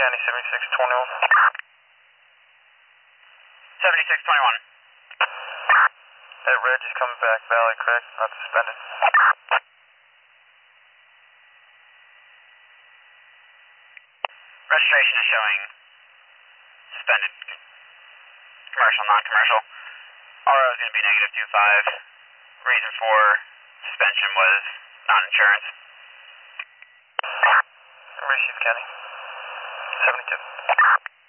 County 7621. 7621. Hey, Reg is coming back. Valley, correct? Not suspended. Registration is showing suspended. Commercial, non-commercial. RO is going to be -25. Reason for suspension was non-insurance. Receive County 72.